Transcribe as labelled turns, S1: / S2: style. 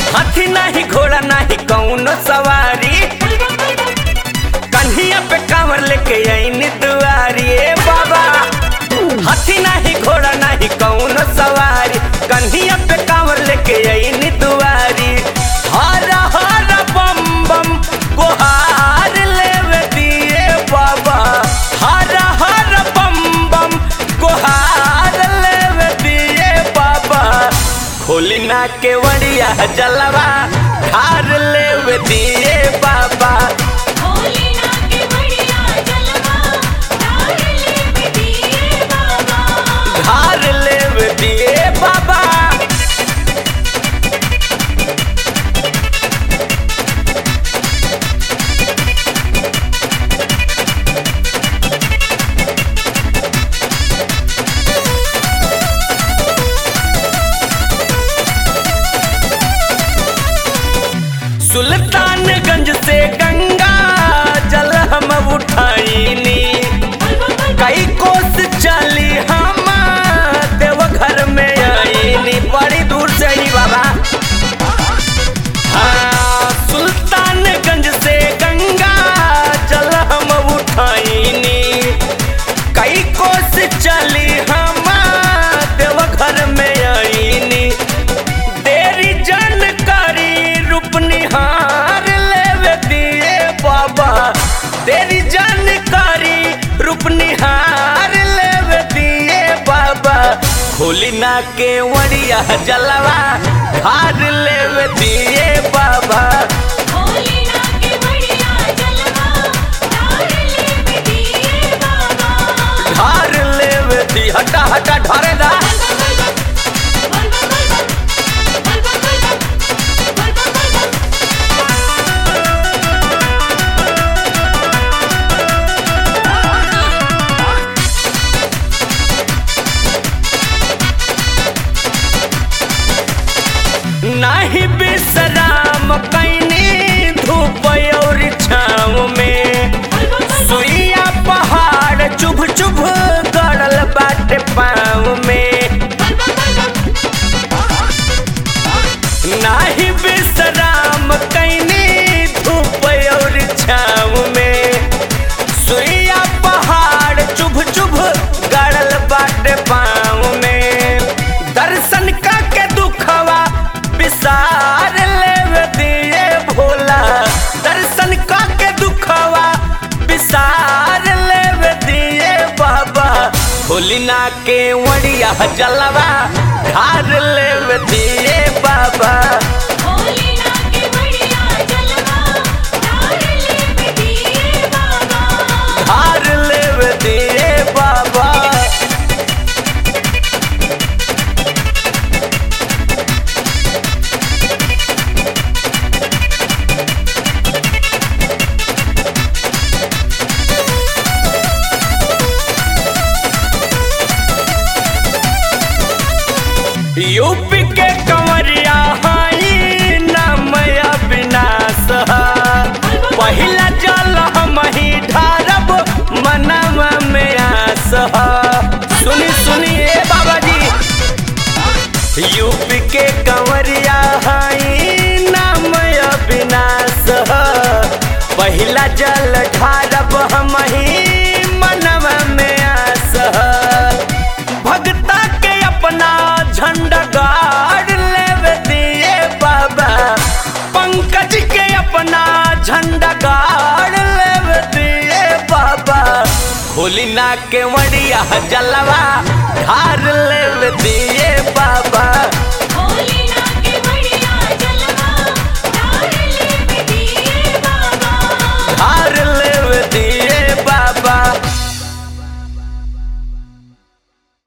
S1: हाथी नहीं घोड़ा नहीं कौनो सवारी, कन्हिया पे कांवर लेके आईनी दुआरी। ए बाबा हाथी नहीं घोड़ा नहीं कौनो सवारी, कन्हिया पे कांवर लेके आईनी दुआरी। हर हर बम बम गुहार लेवे दिए बाबा, हर हर बम बम गुहार लेवे दिए बाबा। खोली ना के वड़िया जलवा ढार लेवे दिए बाबा, ढार लेवे दिए बाबा। सुल्तानगंज से गंगा जल हम उठाईनी, कई कोस चली हम देवघर में आईनी, बड़ी दूर से ही बाबा। हाँ सुल्तानगंज से गंगा जल हम उठाईनी, कई कोस चली हम देवघर में आईनी। तेरी जानकारी रूप निहार लेवे दिए बाबा, तेरी जानकारी रूप निहार लेवे दिए बाबा। खोली ना के वड़िया जलवा ढार लेवे दिए बाबा, ढार लेवे दी। हटा हटा ढारे दा। नहीं विश्राम कैनी धूप और छाँव में, सुइया पहाड़ चुभ चुभ गड़ल बाटे पाँव में। नहीं विश्राम कैनी धूप और छाँव में, सुइया पहाड़ चुभ चुभ गड़ल बाटे पाँव में। दर्शन का के दुखवा विसार लेवे दिए भोला, दर्शन का के दुखवा विसार लेवे दिए बाबा। खोली ना के वड़िया जलवा ढार लेवे दिए बाबा, ढार लेवे दिए बाबा। यूपी के कंवरिया हाई नाम अविनाश, पहिला जल हम ही ढारब मनवा में आस। सुनी सुनिए बाबा जी, यूपी के कंवरिया हाई नाम अविनाश, पहिला जल ढारब हम ही मनवा में आस। भगता के अपना झंडा गाड़ लेवे दिए बाबा, पंकज के अपना झंडा गाड़ लेवे दिए बाबा। खोली ना के वड़िया जलवा ढार लेवे दिए